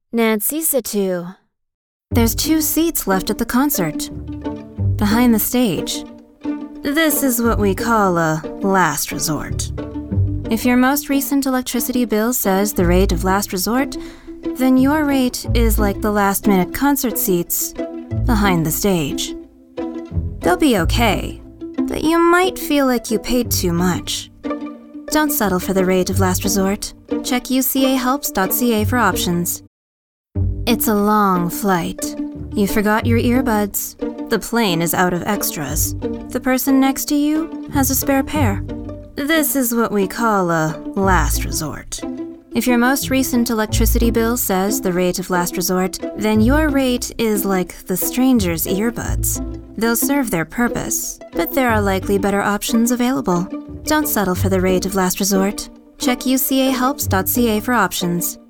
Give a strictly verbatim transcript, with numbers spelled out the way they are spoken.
Nancy Situ. There's two seats left at the concert, behind the stage. This is what we call a last resort. If your most recent electricity bill says the rate of last resort, then your rate is like the last-minute concert seats behind the stage. They'll be okay, but you might feel like you paid too much. Don't settle for the rate of last resort. Check U C A helps dot C A for options. It's a long flight. You forgot your earbuds. The plane is out of extras. The person next to you has a spare pair. This is what we call a last resort. If your most recent electricity bill says the rate of last resort, then your rate is like the stranger's earbuds. They'll serve their purpose, but there are likely better options available. Don't settle for the rate of last resort. Check U C A helps dot C A for options.